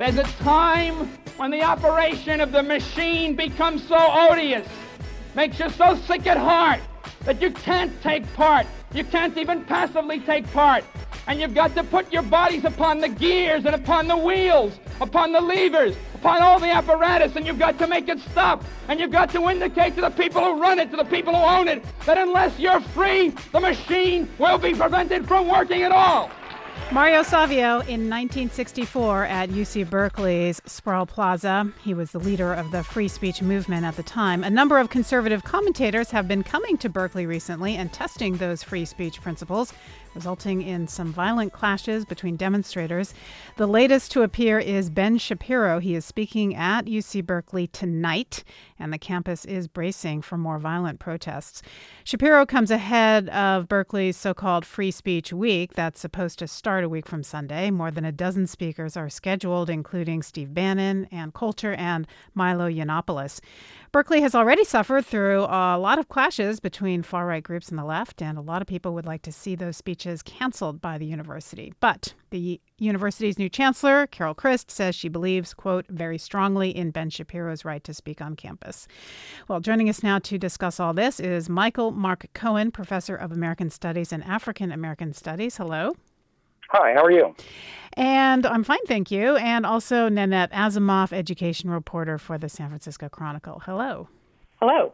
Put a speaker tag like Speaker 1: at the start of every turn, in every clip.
Speaker 1: There's a time when the operation of the machine becomes so odious, makes you so sick at heart that you can't take part. You can't even passively take part. And you've got to put your bodies upon the gears and upon the wheels, upon the levers, upon all the apparatus, and you've got to make it stop. And you've got to indicate to the people who run it, to the people who own it, that unless you're free, the machine will be prevented from working at all.
Speaker 2: Mario Savio in 1964 at UC Berkeley's Sproul Plaza. He was the leader of the free speech movement at the time. A number of conservative commentators have been coming to Berkeley recently and testing those free speech principles, resulting in some violent clashes between demonstrators. The latest to appear is Ben Shapiro. He is speaking at UC Berkeley tonight, and the campus is bracing for more violent protests. Shapiro comes ahead of Berkeley's so-called Free Speech Week that's supposed to start a week from Sunday. More than a dozen speakers are scheduled, including Steve Bannon, Ann Coulter, and Milo Yiannopoulos. Berkeley has already suffered through a lot of clashes between far-right groups and the left, and a lot of people would like to see those speeches canceled by the university. But the university's new chancellor, Carol Christ, says she believes, quote, very strongly in Ben Shapiro's right to speak on campus. Well, joining us now to discuss all this is Michael Mark Cohen, professor of American Studies and African American Studies. Hello.
Speaker 3: Hi, how are you?
Speaker 2: And I'm fine, thank you. And also Nanette Asimov, education reporter for the San Francisco Chronicle. Hello.
Speaker 4: Hello.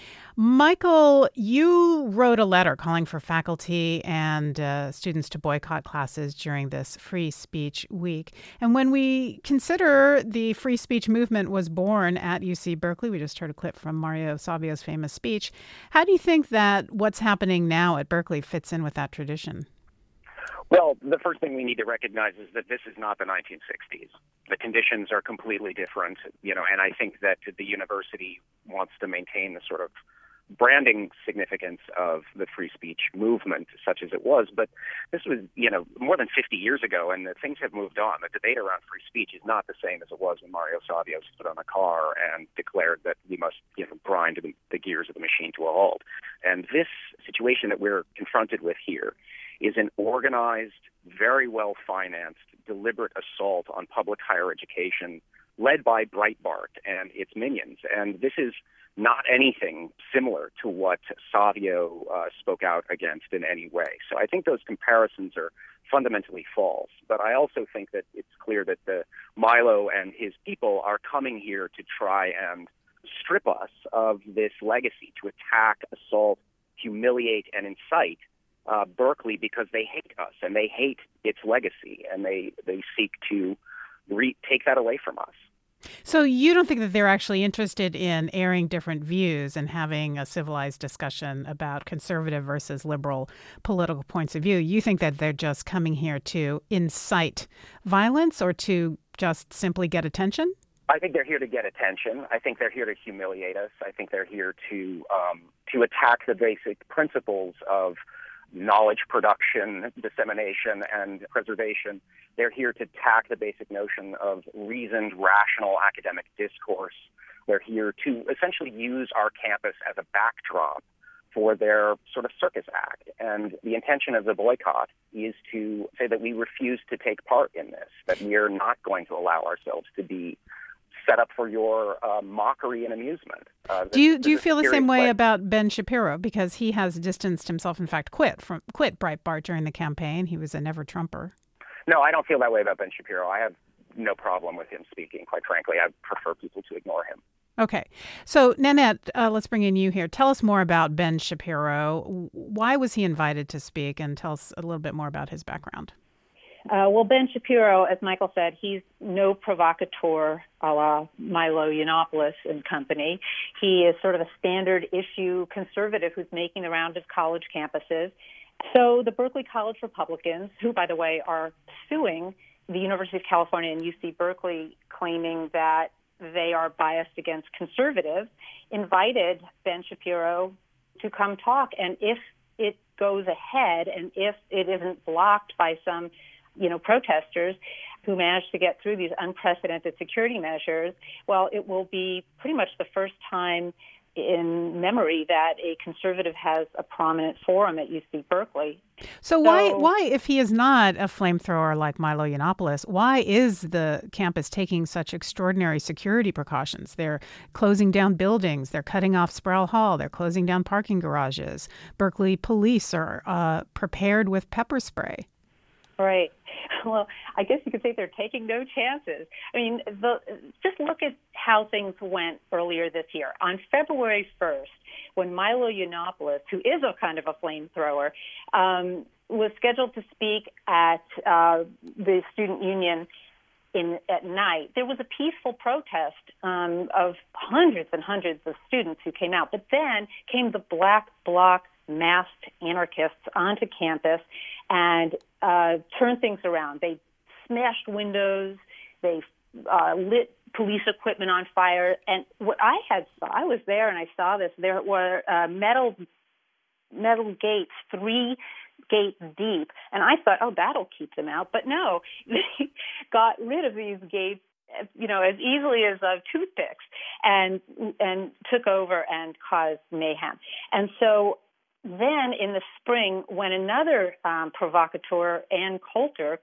Speaker 2: Michael, you wrote a letter calling for faculty and students to boycott classes during this Free Speech Week. And when we consider the free speech movement was born at UC Berkeley, we just heard a clip from Mario Savio's famous speech. How do you think that what's happening now at Berkeley fits in with that tradition?
Speaker 3: Well, the first thing we need to recognize is that this is not the 1960s. The conditions are completely different, and I think that the university wants to maintain the sort of branding significance of the free speech movement, such as it was. But this was, more than 50 years ago, and things have moved on. The debate around free speech is not the same as it was when Mario Savio stood on a car and declared that we must, grind the gears of the machine to a halt. And this situation that we're confronted with here is an organized, very well-financed, deliberate assault on public higher education led by Breitbart and its minions. And this is not anything similar to what Savio spoke out against in any way. So I think those comparisons are fundamentally false. But I also think that it's clear that Milo and his people are coming here to try and strip us of this legacy, to attack, assault, humiliate, and incite Berkeley because they hate us and they hate its legacy, and they seek to take that away from us.
Speaker 2: So you don't think that they're actually interested in airing different views and having a civilized discussion about conservative versus liberal political points of view? You think that they're just coming here to incite violence or to just simply get attention?
Speaker 3: I think they're here to get attention. I think they're here to humiliate us. I think they're here to attack the basic principles of knowledge production, dissemination, and preservation. They're here to attack the basic notion of reasoned, rational academic discourse. They're here to essentially use our campus as a backdrop for their sort of circus act. And the intention of the boycott is to say that we refuse to take part in this, that we are not going to allow ourselves to be set up for your mockery and amusement.
Speaker 2: Do you feel the same way about Ben Shapiro? Because he has distanced himself, in fact, quit Breitbart during the campaign. He was a never-Trumper.
Speaker 3: No, I don't feel that way about Ben Shapiro. I have no problem with him speaking, quite frankly. I prefer people to ignore him.
Speaker 2: Okay. So, Nanette, let's bring in you here. Tell us more about Ben Shapiro. Why was he invited to speak? And tell us a little bit more about his background.
Speaker 4: Well, Ben Shapiro, as Michael said, he's no provocateur a la Milo Yiannopoulos and company. He is sort of a standard issue conservative who's making the round of college campuses. So the Berkeley College Republicans, who, by the way, are suing the University of California and UC Berkeley, claiming that they are biased against conservatives, invited Ben Shapiro to come talk. And if it goes ahead and if it isn't blocked by some protesters who managed to get through these unprecedented security measures, well, it will be pretty much the first time in memory that a conservative has a prominent forum at UC Berkeley.
Speaker 2: So why, if he is not a flamethrower like Milo Yiannopoulos, why is the campus taking such extraordinary security precautions? They're closing down buildings. They're cutting off Sproul Hall. They're closing down parking garages. Berkeley police are prepared with pepper spray.
Speaker 4: Right. Well, I guess you could say they're taking no chances. I mean, just look at how things went earlier this year. On February 1st, when Milo Yiannopoulos, who is a kind of a flamethrower, was scheduled to speak at the student union at night, there was a peaceful protest of hundreds and hundreds of students who came out. But then came the Black Bloc masked anarchists onto campus and turned things around. They smashed windows. They lit police equipment on fire. And what I was there and I saw this. There were metal gates, 3 gates deep, and I thought, oh, that'll keep them out. But no, they got rid of these gates, as easily as toothpicks, and took over and caused mayhem. And so then in the spring, when another provocateur, Ann Coulter,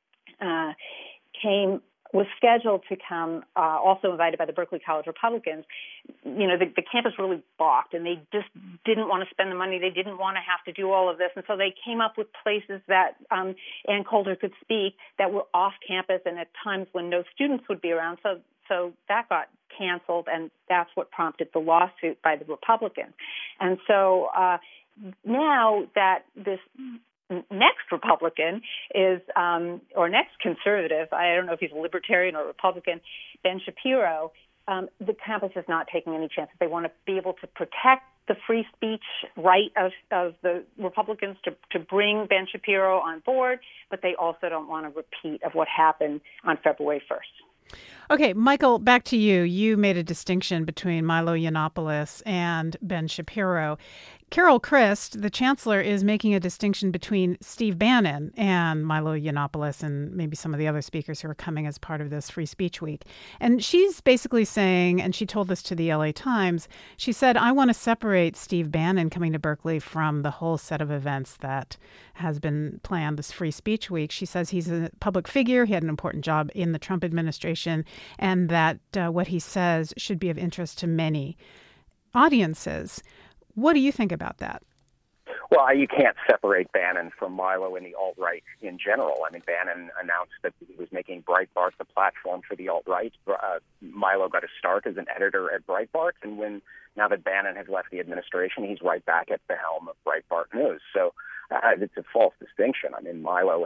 Speaker 4: was scheduled to come, also invited by the Berkeley College Republicans, the campus really balked, and they just didn't want to spend the money. They didn't want to have to do all of this. And so they came up with places that Ann Coulter could speak that were off campus and at times when no students would be around. So that got canceled, and that's what prompted the lawsuit by the Republicans. And so now that this next Republican is, or next conservative, I don't know if he's a libertarian or Republican, Ben Shapiro, the campus is not taking any chances. They want to be able to protect the free speech right of the Republicans to bring Ben Shapiro on board, but they also don't want a repeat of what happened on February 1st.
Speaker 2: Okay, Michael, back to you. You made a distinction between Milo Yiannopoulos and Ben Shapiro. Carol Christ, the chancellor, is making a distinction between Steve Bannon and Milo Yiannopoulos and maybe some of the other speakers who are coming as part of this Free Speech Week. And she's basically saying, and she told this to the LA Times, she said, I want to separate Steve Bannon coming to Berkeley from the whole set of events that has been planned this Free Speech Week. She says he's a public figure. He had an important job in the Trump administration, and that what he says should be of interest to many audiences. What do you think about that?
Speaker 3: Well, you can't separate Bannon from Milo and the alt-right in general. I mean, Bannon announced that he was making Breitbart the platform for the alt-right. Milo got a start as an editor at Breitbart, and now that Bannon has left the administration, he's right back at the helm of Breitbart News. So it's a false distinction. I mean, Milo,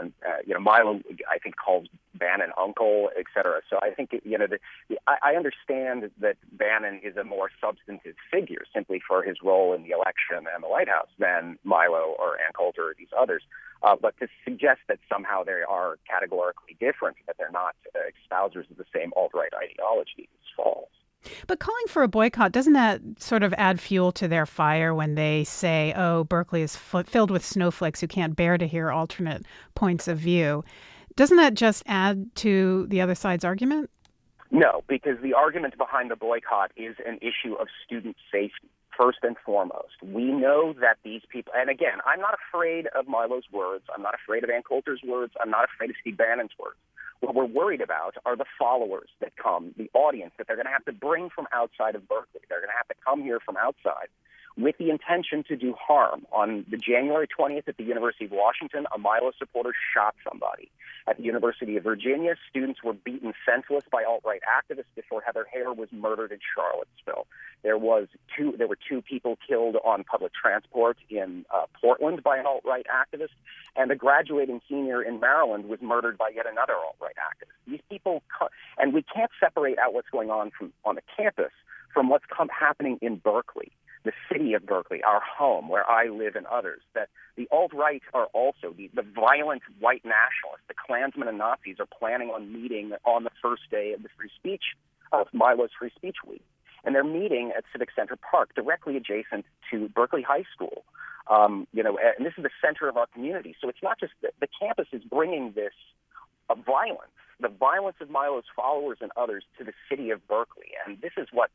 Speaker 3: I think, calls Bannon uncle, et cetera. So I think, I understand that Bannon is a more substantive figure simply for his role in the election and the White House than Milo or Ann Coulter or these others. But to suggest that somehow they are categorically different, that they're not espousers of the same alt-right ideology, is false.
Speaker 2: But calling for a boycott, doesn't that sort of add fuel to their fire when they say, oh, Berkeley is filled with snowflakes who can't bear to hear alternate points of view? Doesn't that just add to the other side's argument?
Speaker 3: No, because the argument behind the boycott is an issue of student safety, first and foremost. We know that these people, and again, I'm not afraid of Milo's words. I'm not afraid of Ann Coulter's words. I'm not afraid of Steve Bannon's words. What we're worried about are the followers that come, the audience that they're going to have to bring from outside of Berkeley. They're going to have to come here from outside with the intention to do harm. On the January 20th at the University of Washington, a Milo supporter shot somebody. At the University of Virginia, students were beaten senseless by alt-right activists before Heather Heyer was murdered in Charlottesville. There were two people killed on public transport in Portland by an alt-right activist, and a graduating senior in Maryland was murdered by yet another alt-right activist. These people, and we can't separate out what's going on the campus from what's happening in Berkeley, the city of Berkeley, our home, where I live and others, that the alt-right are also, the violent white nationalists, the Klansmen and Nazis are planning on meeting on the first day of the of Milo's Free Speech Week. And they're meeting at Civic Center Park, directly adjacent to Berkeley High School. And this is the center of our community. So it's not just that the campus is bringing this violence, the violence of Milo's followers and others to the city of Berkeley. And this is what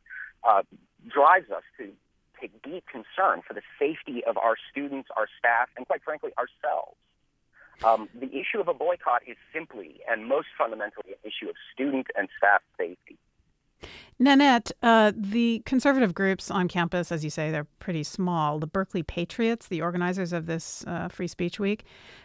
Speaker 3: drives us to take deep concern for the safety of our students, our staff, and quite frankly, ourselves. The issue of a boycott is simply and most fundamentally an issue of student and staff safety.
Speaker 2: Nanette, the conservative groups on campus, as you say, they're pretty small. The Berkeley Patriots, the organizers of this Free Speech Week,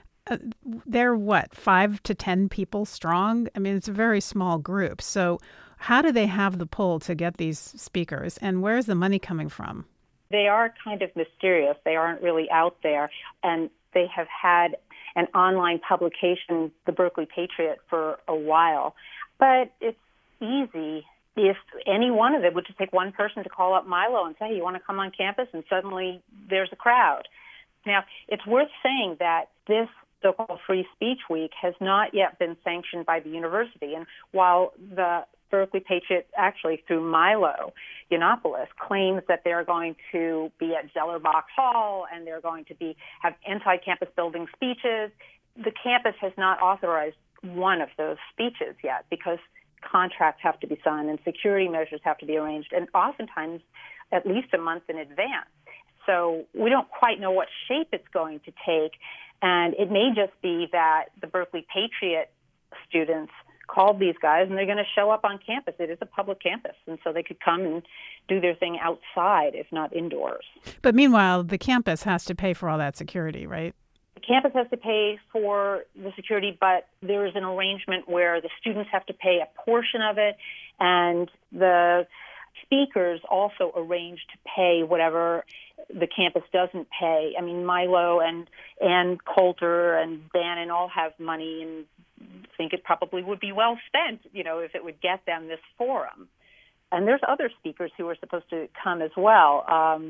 Speaker 2: they're what, 5 to 10 people strong? I mean, it's a very small group. So how do they have the pull to get these speakers, and where's the money coming from?
Speaker 4: They are kind of mysterious. They aren't really out there, and they have had an online publication, the Berkeley Patriot, for a while. But it's easy if any one of them would just take one person to call up Milo and say, hey, you want to come on campus? And suddenly there's a crowd. Now, it's worth saying that this so-called Free Speech Week has not yet been sanctioned by the university. And while the Berkeley Patriot, actually through Milo Yiannopoulos, claims that they're going to be at Zellerbach Hall and they're going to have anti-campus building speeches, the campus has not authorized one of those speeches yet because contracts have to be signed and security measures have to be arranged, and oftentimes at least a month in advance. So we don't quite know what shape it's going to take, and it may just be that the Berkeley Patriot students called these guys and they're going to show up on campus. It is a public campus, and so they could come and do their thing outside, if not indoors.
Speaker 2: But meanwhile, the campus has to pay for all that security, right?
Speaker 4: The campus has to pay for the security, but there is an arrangement where the students have to pay a portion of it, and the speakers also arrange to pay whatever the campus doesn't pay. I mean, Milo and Coulter and Bannon all have money and think it probably would be well spent, if it would get them this forum. And there's other speakers who are supposed to come as well.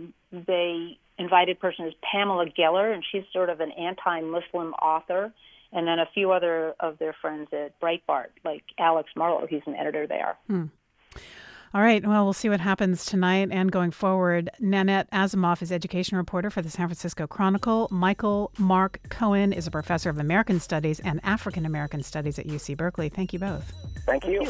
Speaker 4: They invited person is Pamela Geller, and she's sort of an anti-Muslim author, and then a few other of their friends at Breitbart, like Alex Marlow, he's an editor there.
Speaker 2: All right. Well, we'll see what happens tonight and going forward. Nanette Asimov is education reporter for the San Francisco Chronicle. Michael Mark Cohen is a professor of American Studies and African American Studies at UC Berkeley. Thank you both.
Speaker 3: Thank you.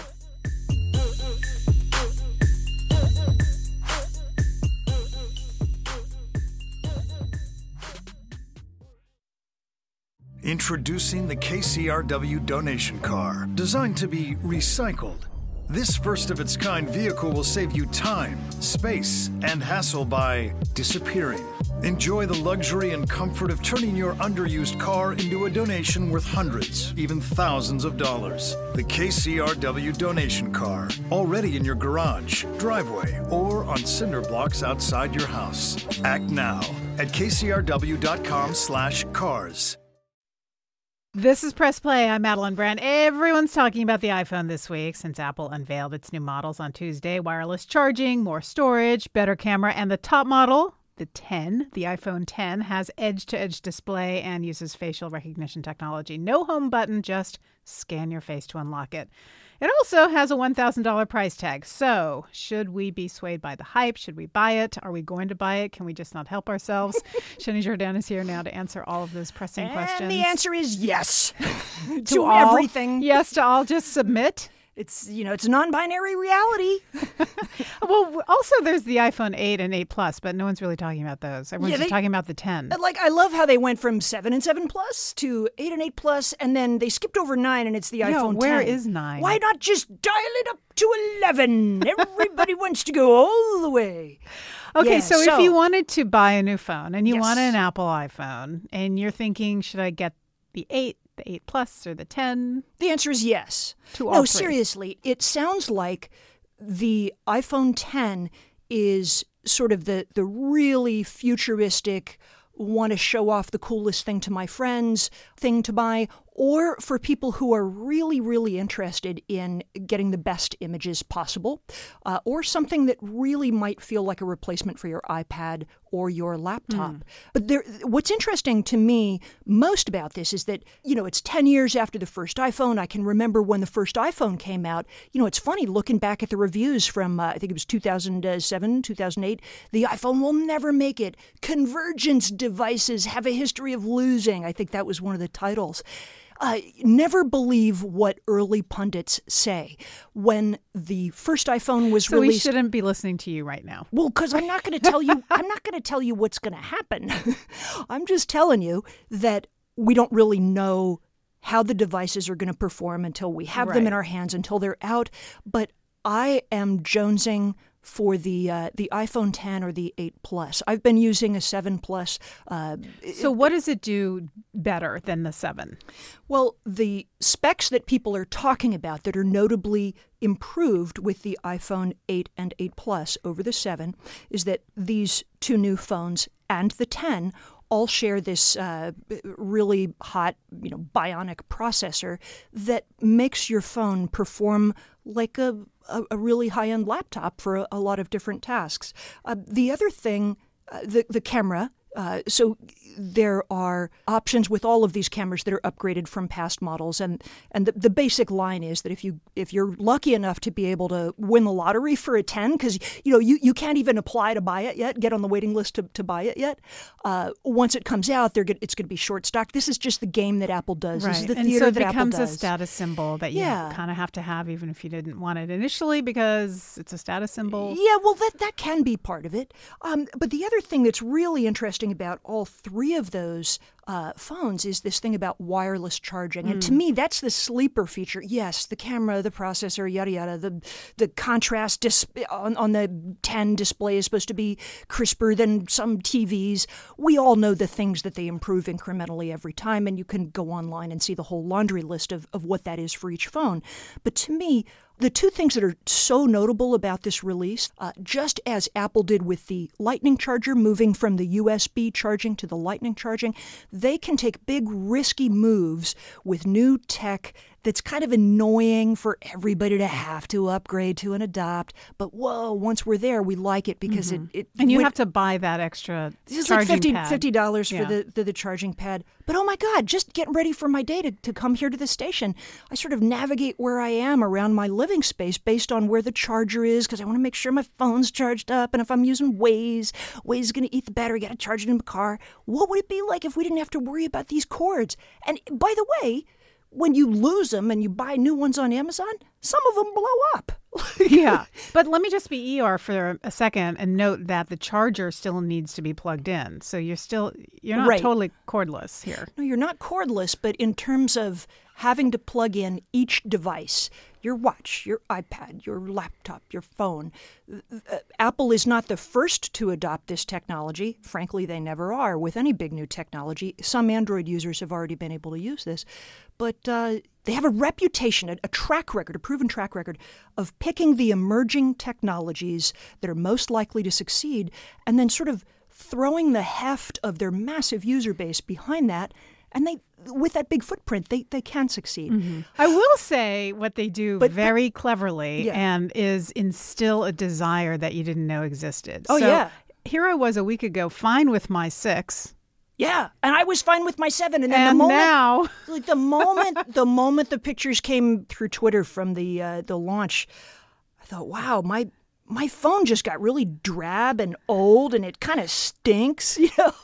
Speaker 5: Introducing the KCRW donation car, designed to be recycled. This first-of-its-kind vehicle will save you time, space, and hassle by disappearing. Enjoy the luxury and comfort of turning your underused car into a donation worth hundreds, even thousands of dollars. The KCRW donation car, already in your garage, driveway, or on cinder blocks outside your house. Act now at kcrw.com/cars.
Speaker 2: This is Press Play. I'm Madeline Brand. Everyone's talking about the iPhone this week since Apple unveiled its new models on Tuesday. Wireless charging, more storage, better camera, and the top model, the iPhone 10, has edge-to-edge display and uses facial recognition technology. No home button, just scan your face to unlock it. It also has a $1,000 price tag. So should we be swayed by the hype? Should we buy it? Are we going to buy it? Can we just not help ourselves? Shani Jordan is here now to answer all of those pressing questions.
Speaker 6: And the answer is yes.
Speaker 2: to
Speaker 6: all, everything.
Speaker 2: Yes to all. Just submit.
Speaker 6: It's a non-binary reality.
Speaker 2: Well, also there's the iPhone 8 and 8 Plus, but no one's really talking about those. Everyone's just talking about the 10.
Speaker 6: I love how they went from 7 and 7 Plus to 8 and 8 Plus, and then they skipped over 9, and it's the iPhone 10.
Speaker 2: Where is 9?
Speaker 6: Why not just dial it up to 11? Everybody wants to go all the way.
Speaker 2: Okay, so if you wanted to buy a new phone, and you wanted an Apple iPhone, and you're thinking, should I get the 8? The 8 Plus or the 10?
Speaker 6: The answer is yes.
Speaker 2: To all three.
Speaker 6: Seriously, it sounds like the iPhone 10 is sort of the really futuristic, want to show off the coolest thing to my friends thing to buy, or for people who are really, really interested in getting the best images possible, or something that really might feel like a replacement for your iPad or your laptop. But what's interesting to me most about this is that, it's 10 years after the first iPhone. I can remember when the first iPhone came out. It's funny looking back at the reviews from, I think it was 2007, 2008. The iPhone will never make it. Convergence devices have a history of losing. I think that was one of the titles. Never believe what early pundits say. When the first iPhone was released,
Speaker 2: so we shouldn't be listening to you right now.
Speaker 6: Well, because I'm not going to tell you. I'm not going to tell you what's going to happen. I'm just telling you that we don't really know how the devices are going to perform until we have them in our hands, until they're out. But I am jonesing for the iPhone 10 or the 8 Plus. I've been using a 7 Plus.
Speaker 2: So what does it do better than the 7?
Speaker 6: Well, the specs that people are talking about that are notably improved with the iPhone 8 and 8 Plus over the 7 is that these two new phones and the 10 all share this really hot, bionic processor that makes your phone perform like a really high-end laptop for a lot of different tasks. The other thing, the camera. So there are options with all of these cameras that are upgraded from past models, and the basic line is that if you're lucky enough to be able to win the lottery for a 10, because you can't even apply to buy it yet, get on the waiting list to buy it yet. Once it comes out, it's going to be short stocked. This is just the game that Apple does.
Speaker 2: Right.
Speaker 6: This is the
Speaker 2: and
Speaker 6: theater
Speaker 2: so it
Speaker 6: that Apple
Speaker 2: becomes
Speaker 6: does.
Speaker 2: a status symbol that you kind of have to have, even if you didn't want it initially, because it's a status symbol.
Speaker 6: Yeah, well, that can be part of it. But the other thing that's really interesting about all three of those phones is this thing about wireless charging. And to me, that's the sleeper feature. Yes, the camera, the processor, yada, yada. The contrast on the 10 display is supposed to be crisper than some TVs. We all know the things that they improve incrementally every time, and you can go online and see the whole laundry list of what that is for each phone. But to me, the two things that are so notable about this release, just as Apple did with the Lightning charger, moving from the USB charging to the Lightning charging, they can take big, risky moves with new tech that's kind of annoying for everybody to have to upgrade to and adopt. But whoa, once we're there, we like it because it
Speaker 2: And you have to buy that extra
Speaker 6: this is
Speaker 2: charging
Speaker 6: like
Speaker 2: pad.
Speaker 6: $50 for the charging pad. But oh my God, just getting ready for my day to come here to the station. I sort of navigate where I am around my living space based on where the charger is, because I want to make sure my phone's charged up. And if I'm using Waze is going to eat the battery, got to charge it in the car. What would it be like if we didn't have to worry about these cords? And by the way, when you lose them and you buy new ones on Amazon, some of them blow up.
Speaker 2: Yeah. But let me just be ER for a second and note that the charger still needs to be plugged in. So you're not
Speaker 6: Right.
Speaker 2: totally cordless here.
Speaker 6: No, you're not cordless, but in terms of having to plug in each device, your watch, your iPad, your laptop, your phone. Apple is not the first to adopt this technology. Frankly, they never are with any big new technology. Some Android users have already been able to use this. But they have a reputation, a track record, a proven track record of picking the emerging technologies that are most likely to succeed and then sort of throwing the heft of their massive user base behind that. And with that big footprint, they can succeed.
Speaker 2: Mm-hmm. I will say what they do very cleverly and is instill a desire that you didn't know existed.
Speaker 6: Oh,
Speaker 2: so
Speaker 6: yeah.
Speaker 2: Here I was a week ago, fine with my 6.
Speaker 6: Yeah, and I was fine with my 7. And then
Speaker 2: And
Speaker 6: the moment,
Speaker 2: now,
Speaker 6: like the moment the pictures came through Twitter from the launch, I thought, wow, my phone just got really drab and old, and it kind of stinks.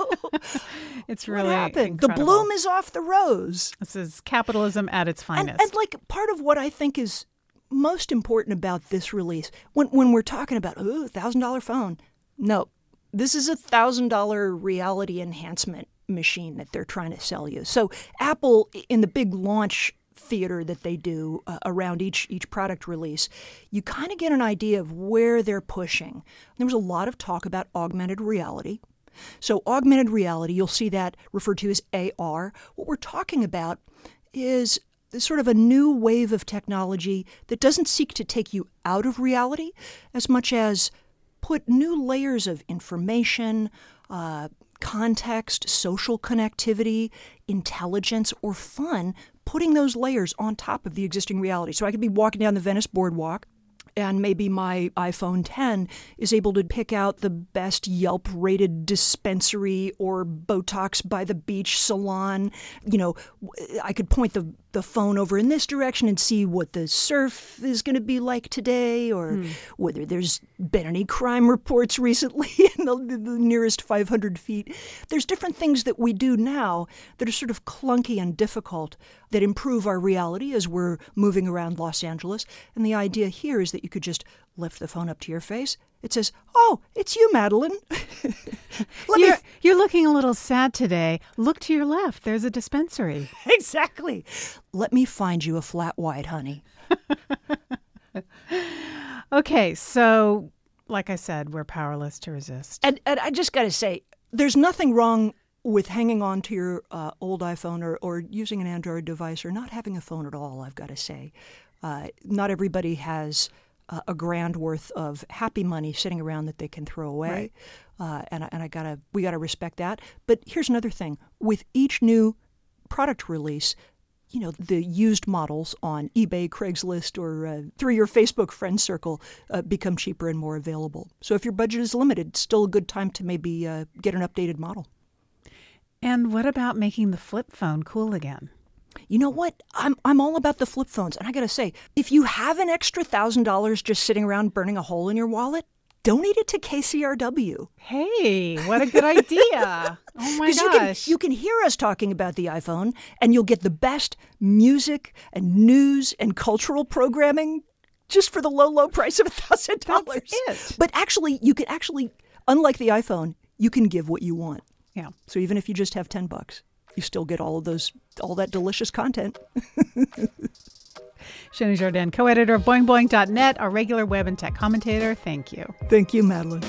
Speaker 2: it's really
Speaker 6: what happened?
Speaker 2: incredible.
Speaker 6: The bloom is off the rose.
Speaker 2: This is capitalism at its finest.
Speaker 6: And like part of what I think is most important about this release, when we're talking about $1,000 phone, no, this is $1,000 reality enhancement machine that they're trying to sell you. So Apple, in the big launch theater that they do around each product release, you kind of get an idea of where they're pushing. There was a lot of talk about augmented reality. So augmented reality, you'll see that referred to as AR. What we're talking about is sort of a new wave of technology that doesn't seek to take you out of reality as much as put new layers of information, context, social connectivity, intelligence, or fun, putting those layers on top of the existing reality. So I could be walking down the Venice Boardwalk, and maybe my iPhone 10 is able to pick out the best Yelp-rated dispensary or Botox by the beach salon. I could point the the phone over in this direction and see what the surf is going to be like today, or whether there's been any crime reports recently in the nearest 500 feet. There's different things that we do now that are sort of clunky and difficult that improve our reality as we're moving around Los Angeles. And the idea here is that you could just lift the phone up to your face. It says, "Oh, it's you, Madeline."
Speaker 2: You're looking a little sad today. Look to your left. There's a dispensary.
Speaker 6: Exactly. Let me find you a flat white, honey.
Speaker 2: Okay, so like I said, we're powerless to resist.
Speaker 6: And I just got to say, there's nothing wrong with hanging on to your old iPhone or using an Android device or not having a phone at all, I've got to say. Not everybody has a grand worth of happy money sitting around that they can throw away. Right. And we gotta respect that. But here's another thing. With each new product release, the used models on eBay, Craigslist, or through your Facebook friend circle become cheaper and more available. So if your budget is limited, it's still a good time to maybe get an updated model.
Speaker 2: And what about making the flip phone cool again?
Speaker 6: You know what? I'm all about the flip phones. And I got to say, if you have an extra $1,000 just sitting around burning a hole in your wallet, donate it to KCRW.
Speaker 2: Hey, what a good idea. Oh my gosh.
Speaker 6: You can hear us talking about the iPhone, and you'll get the best music and news and cultural programming just for the low, low price of $1,000.
Speaker 2: That's it.
Speaker 6: But actually, you can unlike the iPhone, you can give what you want.
Speaker 2: Yeah.
Speaker 6: So even if you just have $10, you still get all that delicious content.
Speaker 2: Shani Jordan, co-editor of BoingBoing.net, our regular web and tech commentator. Thank you.
Speaker 6: Thank you, Madeline.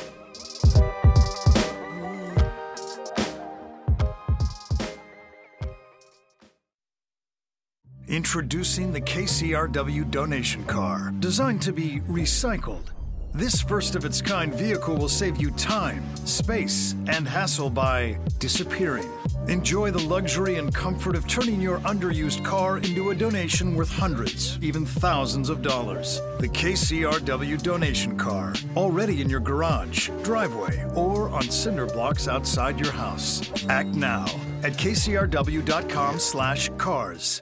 Speaker 5: Introducing the KCRW donation car, designed to be recycled. This first-of-its-kind vehicle will save you time, space, and hassle by disappearing. Enjoy the luxury and comfort of turning your underused car into a donation worth hundreds, even thousands of dollars. The KCRW donation car, already in your garage, driveway, or on cinder blocks outside your house. Act now at kcrw.com/cars.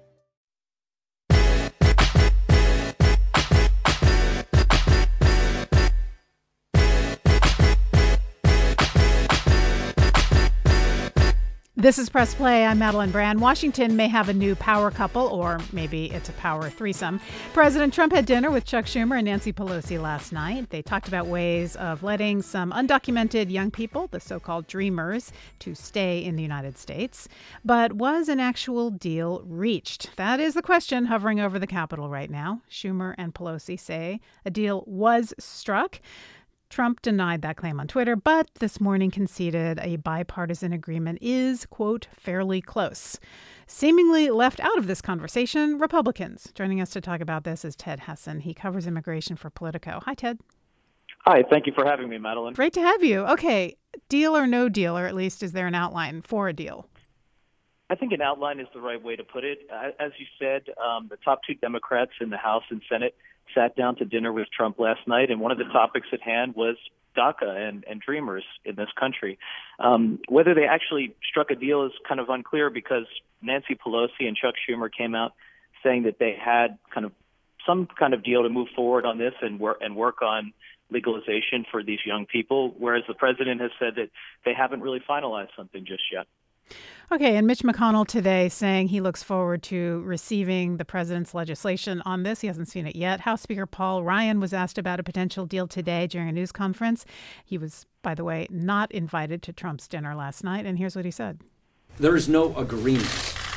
Speaker 2: This is Press Play. I'm Madeline Brand. Washington may have a new power couple, or maybe it's a power threesome. President Trump had dinner with Chuck Schumer and Nancy Pelosi last night. They talked about ways of letting some undocumented young people, the so-called dreamers, to stay in the United States. But was an actual deal reached? That is the question hovering over the Capitol right now. Schumer and Pelosi say a deal was struck. Trump denied that claim on Twitter, but this morning conceded a bipartisan agreement is, quote, fairly close. Seemingly left out of this conversation, Republicans. Joining us to talk about this is Ted Hesson. He covers immigration for Politico. Hi, Ted.
Speaker 7: Hi, thank you for having me, Madeline.
Speaker 2: Great to have you. Okay, deal or no deal, or at least is there an outline for a deal?
Speaker 7: I think an outline is the right way to put it. As you said, the top two Democrats in the House and Senate sat down to dinner with Trump last night, and one of the topics at hand was DACA and dreamers in this country. Whether they actually struck a deal is kind of unclear because Nancy Pelosi and Chuck Schumer came out saying that they had some kind of deal to move forward on this and work on legalization for these young people, whereas the president has said that they haven't really finalized something just yet.
Speaker 2: Okay, and Mitch McConnell today saying he looks forward to receiving the president's legislation on this. He hasn't seen it yet. House Speaker Paul Ryan was asked about a potential deal today during a news conference. He was, by the way, not invited to Trump's dinner last night, and here's what he said.
Speaker 8: There is no agreement.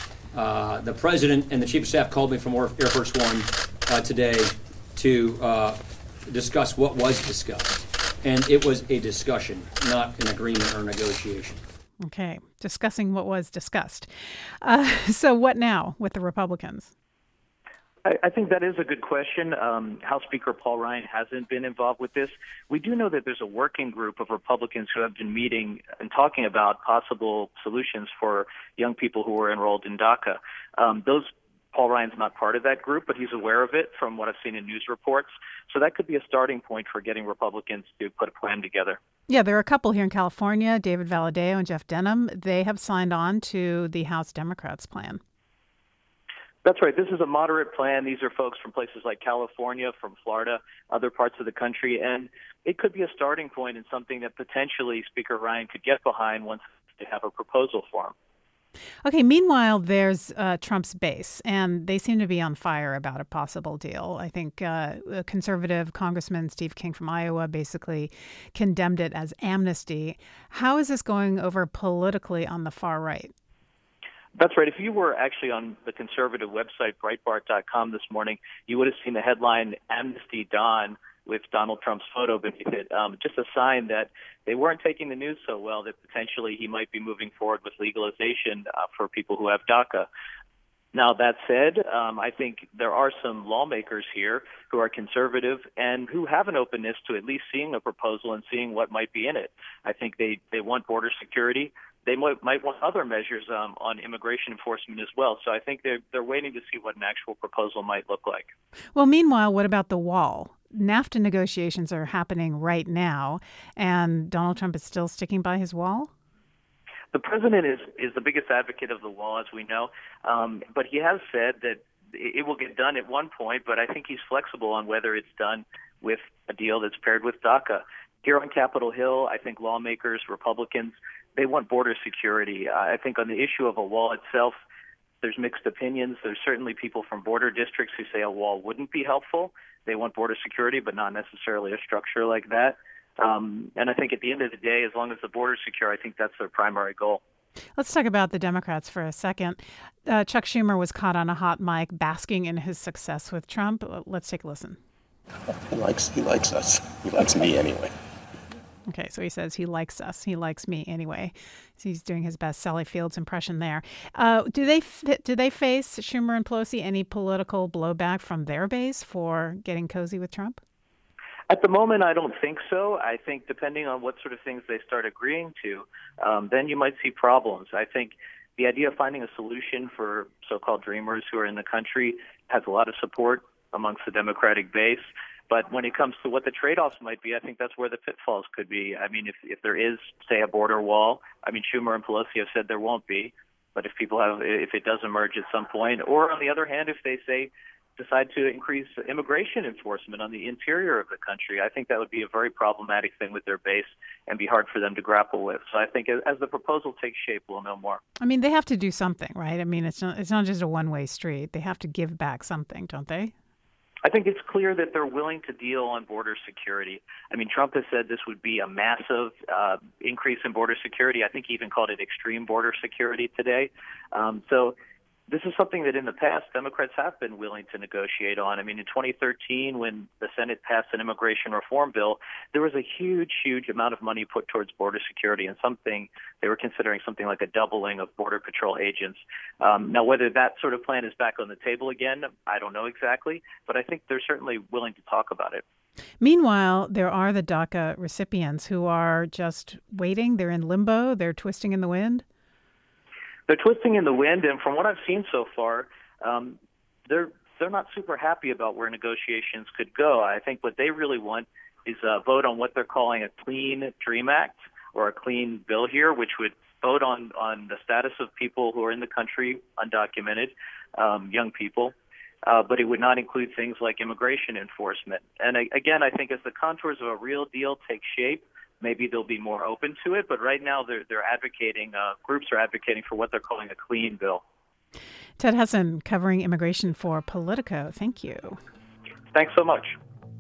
Speaker 8: The president and the chief of staff called me from Air Force One today to discuss what was discussed. And it was a discussion, not an agreement or negotiation.
Speaker 2: Okay, discussing what was discussed. So what now with the Republicans?
Speaker 7: I think that is a good question. House Speaker Paul Ryan hasn't been involved with this. We do know that there's a working group of Republicans who have been meeting and talking about possible solutions for young people who were enrolled in DACA. Paul Ryan's not part of that group, but he's aware of it from what I've seen in news reports. So that could be a starting point for getting Republicans to put a plan together.
Speaker 2: Yeah, there are a couple here in California, David Valadao and Jeff Denham. They have signed on to the House Democrats' plan.
Speaker 7: That's right. This is a moderate plan. These are folks from places like California, from Florida, other parts of the country, and it could be a starting point in something that potentially Speaker Ryan could get behind once they have a proposal for him.
Speaker 2: Okay, meanwhile, there's Trump's base, and they seem to be on fire about a possible deal. I think conservative Congressman Steve King from Iowa basically condemned it as amnesty. How is this going over politically on the far right?
Speaker 7: That's right. If you were actually on the conservative website, Breitbart.com, this morning, you would have seen the headline, Amnesty Dawn, with Donald Trump's photo beneath it. Just a sign that they weren't taking the news so well that potentially he might be moving forward with legalization for people who have DACA. Now, that said, I think there are some lawmakers here who are conservative and who have an openness to at least seeing a proposal and seeing what might be in it. I think they want border security. They might want other measures on immigration enforcement as well. So I think they're waiting to see what an actual proposal might look like.
Speaker 2: Well, meanwhile, what about the wall? NAFTA negotiations are happening right now, and Donald Trump is still sticking by his wall?
Speaker 7: The president is the biggest advocate of the wall, as we know, but he has said that it will get done at one point, but I think he's flexible on whether it's done with a deal that's paired with DACA. Here on Capitol Hill, I think lawmakers, Republicans, they want border security. I think on the issue of a wall itself, there's mixed opinions. There's certainly people from border districts who say a wall wouldn't be helpful. They want border security, but not necessarily a structure like that. And I think at the end of the day, as long as the border's secure, I think that's their primary goal.
Speaker 2: Let's talk about the Democrats for a second. Chuck Schumer was caught on a hot mic basking in his success with Trump. Let's take a listen.
Speaker 9: He likes us. He likes me anyway.
Speaker 2: Okay, so he says he likes us. He likes me anyway. So he's doing his best Sally Fields impression there. Do they face, Schumer and Pelosi, any political blowback from their base for getting cozy with Trump?
Speaker 7: At the moment, I don't think so. I think depending on what sort of things they start agreeing to, then you might see problems. I think the idea of finding a solution for so-called dreamers who are in the country has a lot of support amongst the Democratic base. But when it comes to what the trade-offs might be, I think that's where the pitfalls could be. I mean, if there is, say, a border wall, I mean, Schumer and Pelosi have said there won't be. But if it does emerge at some point, or on the other hand, if they decide to increase immigration enforcement on the interior of the country, I think that would be a very problematic thing with their base and be hard for them to grapple with. So I think as the proposal takes shape, we'll know more.
Speaker 2: I mean, they have to do something, right? I mean, it's not just a one-way street. They have to give back something, don't they?
Speaker 7: I think it's clear that they're willing to deal on border security. I mean, Trump has said this would be a massive increase in border security. I think he even called it extreme border security today. So this is something that in the past Democrats have been willing to negotiate on. I mean, in 2013, when the Senate passed an immigration reform bill, there was a huge, huge amount of money put towards border security, and they were considering something like a doubling of Border Patrol agents. Now, whether that sort of plan is back on the table again, I don't know exactly, but I think they're certainly willing to talk about it.
Speaker 2: Meanwhile, there are the DACA recipients who are just waiting. They're in limbo. They're twisting in the wind.
Speaker 7: They're twisting in the wind, and from what I've seen so far, they're not super happy about where negotiations could go. I think what they really want is a vote on what they're calling a clean DREAM Act, or a clean bill here, which would vote on the status of people who are in the country undocumented, young people, but it would not include things like immigration enforcement. And again, I think as the contours of a real deal take shape, maybe they'll be more open to it. But right now, they're advocating, groups are advocating for what they're calling a clean bill.
Speaker 2: Ted Hesson, covering immigration for Politico. Thank you.
Speaker 7: Thanks so much.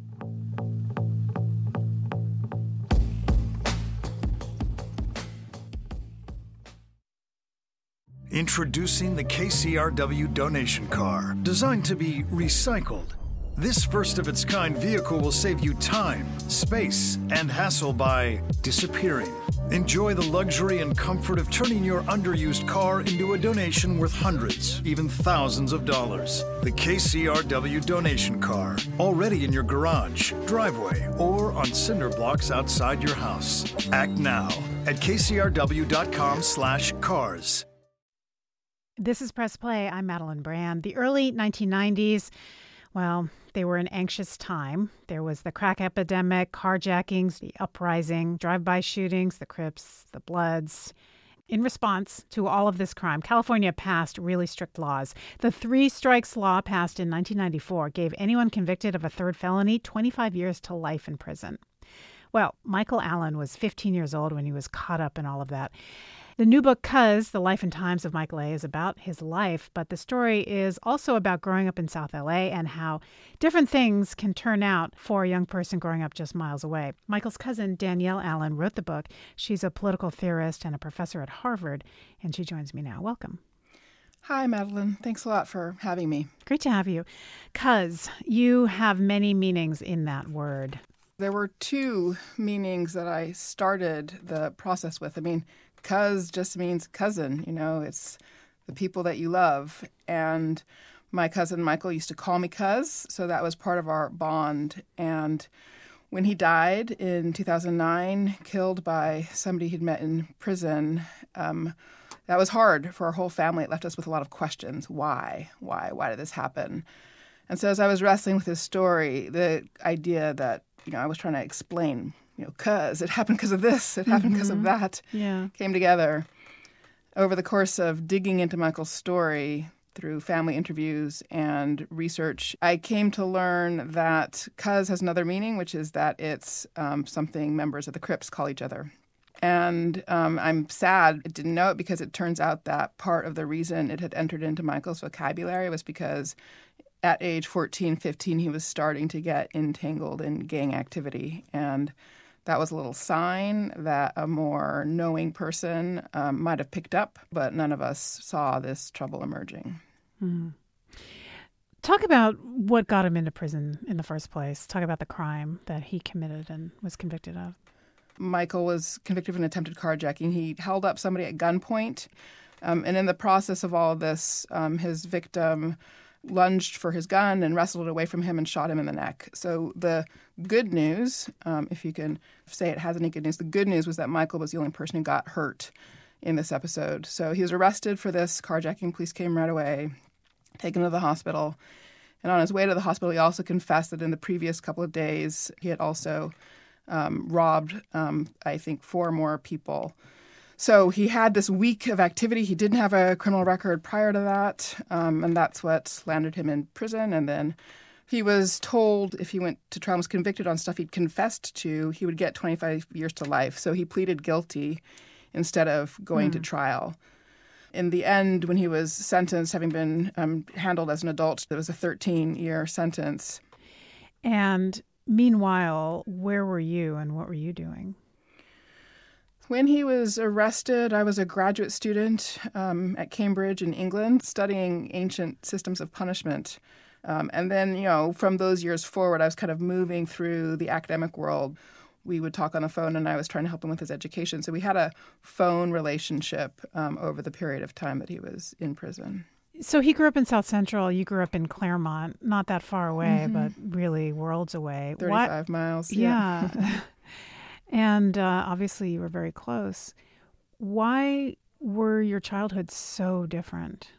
Speaker 5: Introducing the KCRW donation car, designed to be recycled. This first-of-its-kind vehicle will save you time, space, and hassle by disappearing. Enjoy the luxury and comfort of turning your underused car into a donation worth hundreds, even thousands of dollars. The KCRW donation car, already in your garage, driveway, or on cinder blocks outside your house. Act now at kcrw.com/cars.
Speaker 2: This is Press Play. I'm Madeline Brand. The early 1990s, well, they were an anxious time. There was the crack epidemic, carjackings, the uprising, drive-by shootings, the Crips, the Bloods. In response to all of this crime, California passed really strict laws. The 3 strikes law passed in 1994 gave anyone convicted of a third felony 25 years to life in prison. Well, Michael Allen was 15 years old when he was caught up in all of that. The new book, Cuz, The Life and Times of Michael A., is about his life, but the story is also about growing up in South L.A. and how different things can turn out for a young person growing up just miles away. Michael's cousin, Danielle Allen, wrote the book. She's a political theorist and a professor at Harvard, and she joins me now. Welcome.
Speaker 10: Hi, Madeline. Thanks a lot for having me.
Speaker 2: Great to have you. Cuz, you have many meanings in that word.
Speaker 10: There were 2 meanings that I started the process with. I mean, cuz just means cousin, it's the people that you love. And my cousin Michael used to call me cuz, so that was part of our bond. And when he died in 2009, killed by somebody he'd met in prison, that was hard for our whole family. It left us with a lot of questions. Why? Why did this happen? And so as I was wrestling with his story, the idea that, I was trying to explain, cuz it happened because of this, it happened because of that, came together. Over the course of digging into Michael's story through family interviews and research, I came to learn that cuz has another meaning, which is that it's something members of the Crips call each other. And I'm sad I didn't know it, because it turns out that part of the reason it had entered into Michael's vocabulary was because at age 14, 15, he was starting to get entangled in gang activity. And that was a little sign that a more knowing person might have picked up, but none of us saw this trouble emerging.
Speaker 2: Mm-hmm. Talk about what got him into prison in the first place. Talk about the crime that he committed and was convicted of.
Speaker 10: Michael was convicted of an attempted carjacking. He held up somebody at gunpoint. And in the process of all of this, his victim lunged for his gun and wrestled it away from him and shot him in the neck. So the good news, if you can say it has any good news, the good news was that Michael was the only person who got hurt in this episode. So he was arrested for this carjacking. Police came right away, taken to the hospital. And on his way to the hospital, he also confessed that in the previous couple of days, he had also robbed, I think, 4 more people. So he had this week of activity. He didn't have a criminal record prior to that, and that's what landed him in prison. And then he was told if he went to trial and was convicted on stuff he'd confessed to, he would get 25 years to life. So he pleaded guilty instead of going to trial. In the end, when he was sentenced, having been handled as an adult, it was a 13-year sentence.
Speaker 2: And meanwhile, where were you and what were you doing?
Speaker 10: When he was arrested, I was a graduate student at Cambridge in England studying ancient systems of punishment. And then, from those years forward, I was kind of moving through the academic world. We would talk on the phone, and I was trying to help him with his education. So we had a phone relationship over the period of time that he was in prison.
Speaker 2: So he grew up in South Central. You grew up in Claremont, not that far away, but really worlds away.
Speaker 10: 35 miles.
Speaker 2: Yeah. And obviously you were very close. Why were your childhoods so different?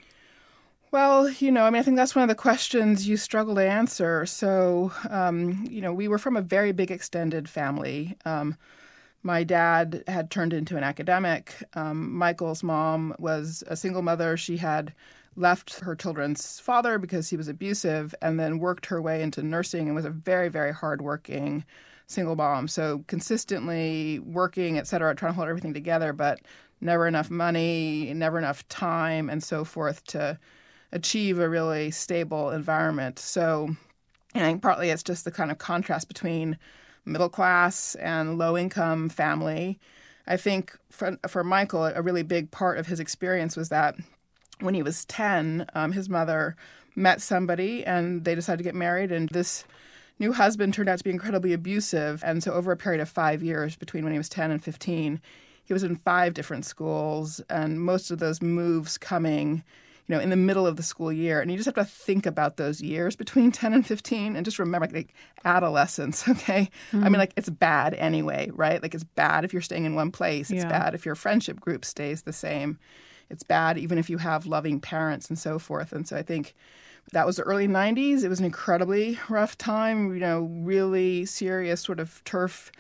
Speaker 10: Well, I think that's one of the questions you struggle to answer. So, we were from a very big extended family. My dad had turned into an academic. Michael's mom was a single mother. She had left her children's father because he was abusive and then worked her way into nursing and was a very, very hardworking single mom. So consistently working, et cetera, trying to hold everything together, but never enough money, never enough time, and so forth to achieve a really stable environment. So I think partly it's just the kind of contrast between middle class and low income family. I think for Michael, a really big part of his experience was that when he was 10, his mother met somebody and they decided to get married, and this new husband turned out to be incredibly abusive. And so over a period of 5 years between when he was 10 and 15, he was in 5 different schools, and most of those moves coming, in the middle of the school year. And you just have to think about those years between 10 and 15 and just remember, like, adolescence, okay? Mm-hmm. I mean, like, it's bad anyway, right? Like, it's bad if you're staying in one place. It's bad if your friendship group stays the same. It's bad even if you have loving parents and so forth. And so I think that was the early 90s. It was an incredibly rough time, really serious sort of turf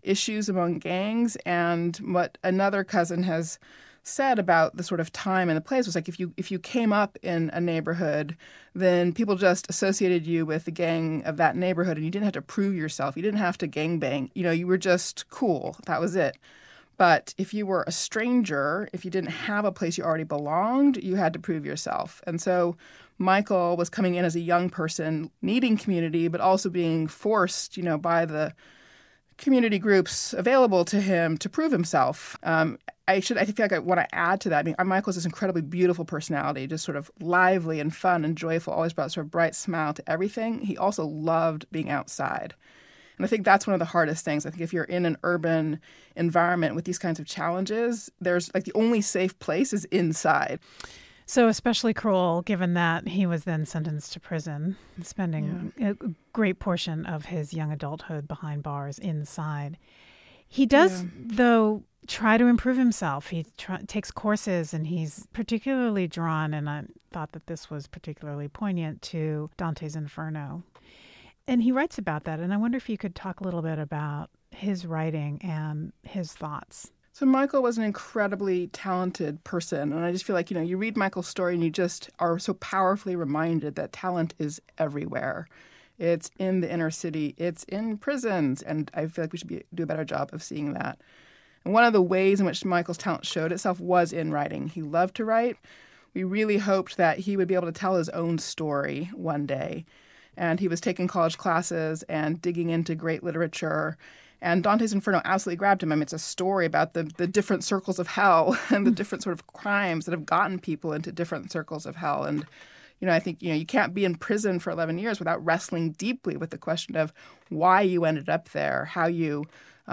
Speaker 10: issues among gangs. And what another cousin has said about the sort of time and the place was like if you came up in a neighborhood, then people just associated you with the gang of that neighborhood, and you didn't have to prove yourself. You didn't have to gangbang. You were just cool. That was it. But if you were a stranger, if you didn't have a place you already belonged, you had to prove yourself. And so Michael was coming in as a young person, needing community, but also being forced, by the community groups available to him to prove himself. I feel like I want to add to that. I mean, Michael's this incredibly beautiful personality, just sort of lively and fun and joyful, always brought sort of bright smile to everything. He also loved being outside. And I think that's one of the hardest things. I think if you're in an urban environment with these kinds of challenges, there's like the only safe place is inside.
Speaker 2: So especially cruel, given that he was then sentenced to prison, spending a great portion of his young adulthood behind bars inside. He does, though, try to improve himself. He takes courses, and he's particularly drawn, and I thought that this was particularly poignant, to Dante's Inferno. And he writes about that, and I wonder if you could talk a little bit about his writing and his thoughts.
Speaker 10: So Michael was an incredibly talented person, and I just feel like, you read Michael's story and you just are so powerfully reminded that talent is everywhere. It's in the inner city, it's in prisons, and I feel like we should do a better job of seeing that. And one of the ways in which Michael's talent showed itself was in writing. He loved to write. We really hoped that he would be able to tell his own story one day. And he was taking college classes and digging into great literature. And Dante's Inferno absolutely grabbed him. I mean, it's a story about the different circles of hell and the different sort of crimes that have gotten people into different circles of hell. And, I think, you can't be in prison for 11 years without wrestling deeply with the question of why you ended up there, how you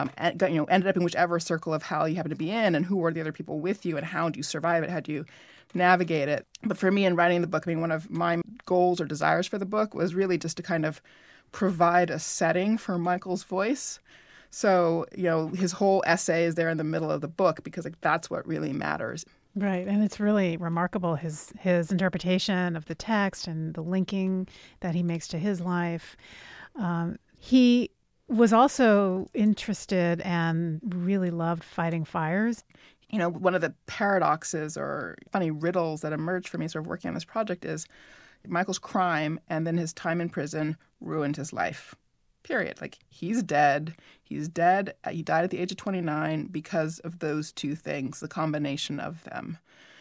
Speaker 10: ended up in whichever circle of hell you happen to be in, and who were the other people with you, and how do you survive it, how do you navigate it. But for me, in writing the book, I mean, one of my goals or desires for the book was really just to kind of provide a setting for Michael's voice. So, his whole essay is there in the middle of the book because that's what really matters.
Speaker 2: Right. And it's really remarkable, his interpretation of the text and the linking that he makes to his life. He was also interested and really loved fighting fires.
Speaker 10: One of the paradoxes or funny riddles that emerged for me sort of working on this project is Michael's crime and then his time in prison ruined his life. Period. Like, he's dead. He's dead. He died at the age of 29 because of those two things, the combination of them.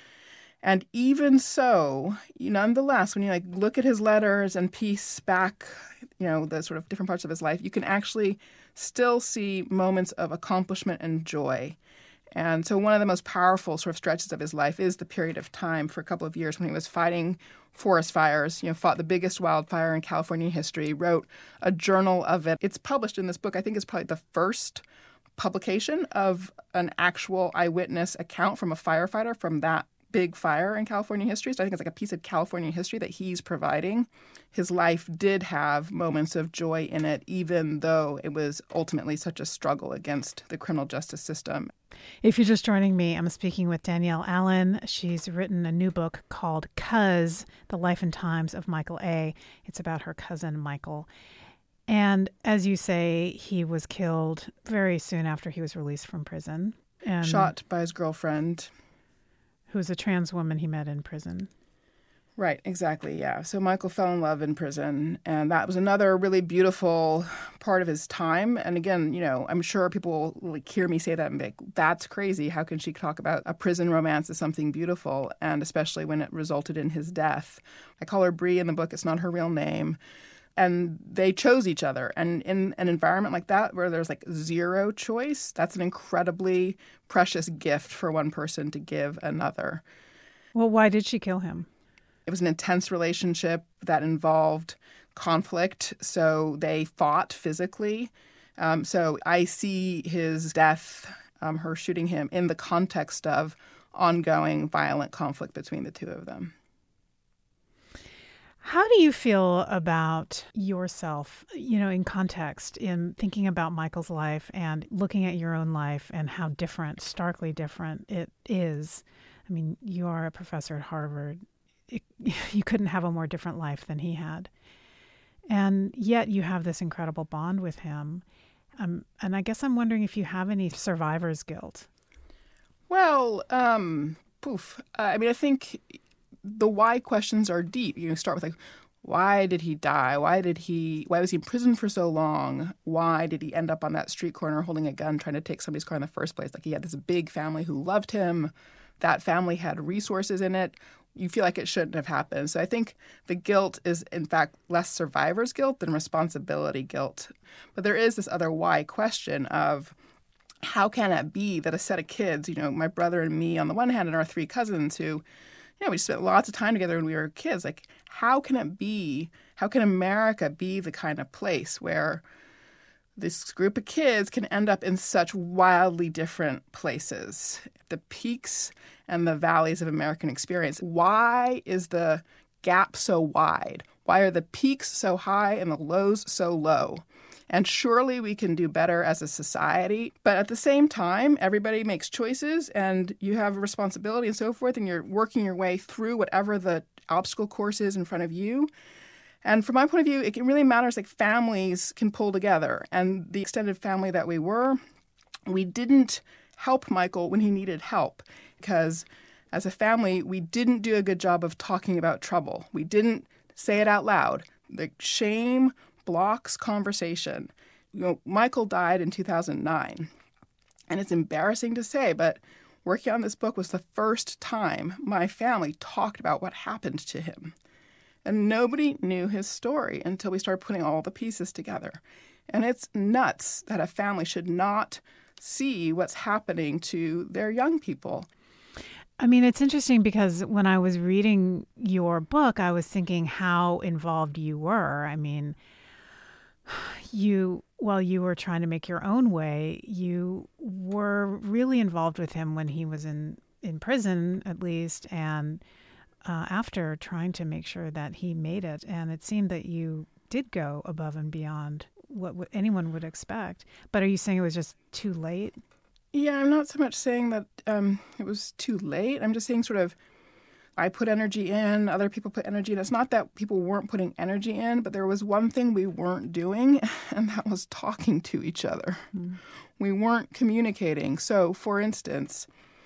Speaker 10: And even so, nonetheless, when you look at his letters and piece back, the sort of different parts of his life, you can actually still see moments of accomplishment and joy. And so one of the most powerful sort of stretches of his life is the period of time for a couple of years when he was fighting forest fires, fought the biggest wildfire in California history, wrote a journal of it. It's published in this book. I think it's probably the first publication of an actual eyewitness account from a firefighter from that big fire in California history. So I think it's like a piece of California history that he's providing. His life did have moments of joy in it, even though it was ultimately such a struggle against the criminal justice system.
Speaker 2: If you're just joining me, I'm speaking with Danielle Allen. She's written a new book called Cuz, The Life and Times of Michael A. It's about her cousin, Michael. And as you say, he was killed very soon after he was released from prison. And
Speaker 10: shot by his girlfriend,
Speaker 2: who's a trans woman he met in prison.
Speaker 10: Right, exactly, yeah. So Michael fell in love in prison, and that was another really beautiful part of his time. And again, I'm sure people will hear me say that and be like, that's crazy. How can she talk about a prison romance as something beautiful? And especially when it resulted in his death. I call her Bree in the book. It's not her real name. And they chose each other. And in an environment like that where there's zero choice, that's an incredibly precious gift for one person to give another.
Speaker 2: Well, why did she kill him?
Speaker 10: It was an intense relationship that involved conflict, so they fought physically. So I see his death, her shooting him, in the context of ongoing violent conflict between the two of them.
Speaker 2: How do you feel about yourself, in context, in thinking about Michael's life and looking at your own life and how different, starkly different it is? I mean, you are a professor at Harvard. You couldn't have a more different life than he had. And yet you have this incredible bond with him. And I guess I'm wondering if you have any survivor's guilt.
Speaker 10: Well, I mean, I think the why questions are deep. You start with like, why did he die? Why was he in prison for so long? Why did he end up on that street corner holding a gun trying to take somebody's car in the first place? Like, he had this big family who loved him. That family had resources in it. You feel like it shouldn't have happened. So I think the guilt is, in fact, less survivor's guilt than responsibility guilt. But there is this other why question of, how can it be that a set of kids, my brother and me on the one hand and our three cousins who, we spent lots of time together when we were kids, like, how can America be the kind of place where this group of kids can end up in such wildly different places, the peaks and the valleys of American experience? Why is the gap so wide? Why are the peaks so high and the lows so low? And surely we can do better as a society. But at the same time, everybody makes choices and you have a responsibility and so forth, and you're working your way through whatever the obstacle course is in front of you. And from my point of view, it really matters, like, families can pull together. And the extended family that we didn't help Michael when he needed help, because as a family, we didn't do a good job of talking about trouble. We didn't say it out loud. The shame blocks conversation. Michael died in 2009, and it's embarrassing to say, but working on this book was the first time my family talked about what happened to him. And nobody knew his story until we started putting all the pieces together. And it's nuts that a family should not see what's happening to their young people.
Speaker 2: I mean, it's interesting because when I was reading your book, I was thinking how involved you were. I mean, while you were trying to make your own way, you were really involved with him when he was in prison, at least, and after, trying to make sure that he made it. And it seemed that you did go above and beyond what anyone would expect. But are you saying it was just too late?
Speaker 10: Yeah, I'm not so much saying that it was too late. I'm just saying sort of, I put energy in, other people put energy in. It's not that people weren't putting energy in, but there was one thing we weren't doing, and that was talking to each other. Mm. We weren't communicating. So, for instance,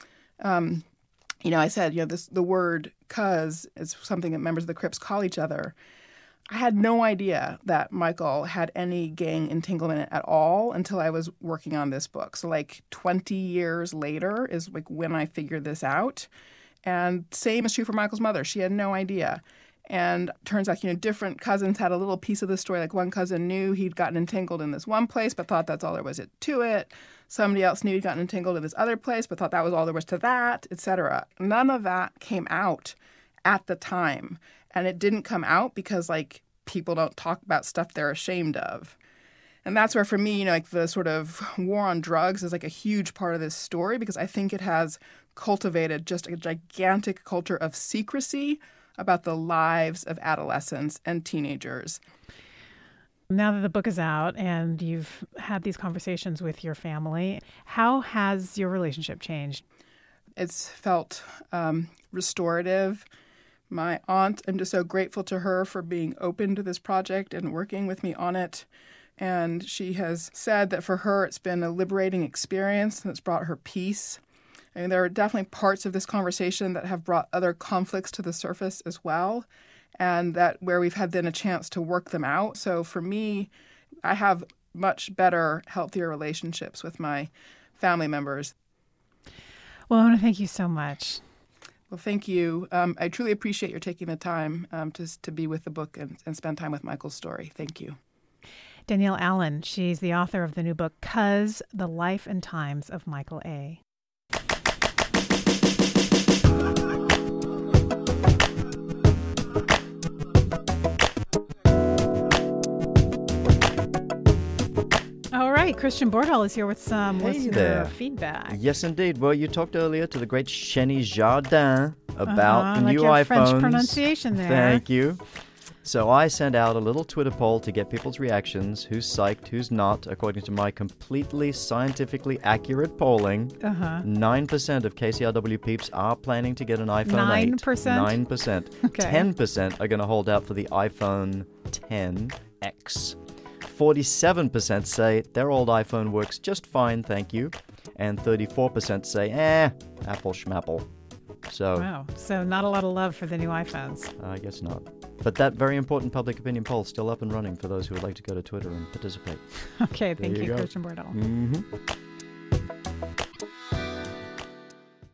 Speaker 10: I said, the word "cuz" is something that members of the Crips call each other. I had no idea that Michael had any gang entanglement at all until I was working on this book. So, 20 years later is when I figured this out. And same is true for Michael's mother. She had no idea. And turns out, different cousins had a little piece of the story. Like, one cousin knew he'd gotten entangled in this one place, but thought that's all there was to it. Somebody else knew he'd gotten entangled in this other place, but thought that was all there was to that, etc. None of that came out at the time. And it didn't come out because, people don't talk about stuff they're ashamed of. And that's where, for me, the sort of war on drugs is a huge part of this story, because I think it has cultivated just a gigantic culture of secrecy about the lives of adolescents and teenagers.
Speaker 2: Now that the book is out and you've had these conversations with your family, how has your relationship changed?
Speaker 10: It's felt restorative. My aunt, I'm just so grateful to her for being open to this project and working with me on it. And she has said that for her, it's been a liberating experience and it's brought her peace. I mean, there are definitely parts of this conversation that have brought other conflicts to the surface as well, and that where we've had then a chance to work them out. So for me, I have much better, healthier relationships with my family members.
Speaker 2: Well, I want to thank you so much.
Speaker 10: Well, thank you. I truly appreciate your taking the time to be with the book and spend time with Michael's story. Thank you.
Speaker 2: Danielle Allen, she's the author of the new book, "'Cuz: The Life and Times of Michael A." All right, Christian Bordal is here with some listener feedback.
Speaker 11: Yes, indeed. Well, you talked earlier to the great Chenny Jardin about the new iPhones.
Speaker 2: French pronunciation there.
Speaker 11: Thank you. So I sent out a little Twitter poll to get people's reactions. Who's psyched, who's not? According to my completely scientifically accurate polling, 9% of KCRW peeps are planning to get an iPhone 8. 9%.
Speaker 2: Okay.
Speaker 11: 10% are going to hold out for the iPhone XS. 47% say their old iPhone works just fine, thank you. And 34% say, Apple schmapple. So,
Speaker 2: wow. So not a lot of love for the new iPhones.
Speaker 11: I guess not. But that very important public opinion poll is still up and running for those who would like to go to Twitter and participate.
Speaker 2: Okay, thank you, Christian Bordahl.
Speaker 11: Mm-hmm.